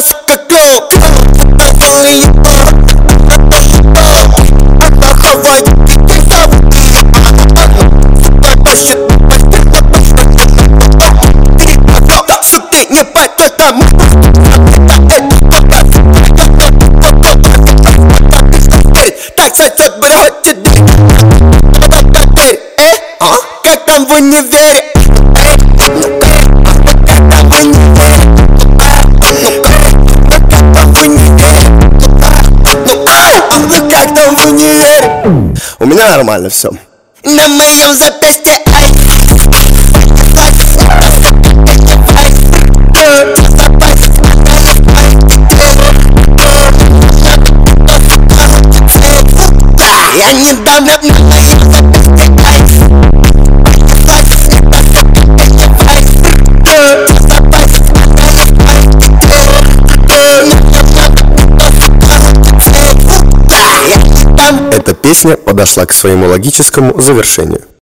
Как там в универе? У меня нормально все. На моем запястье я недавно на моем запястье Эта песня подошла к своему логическому завершению.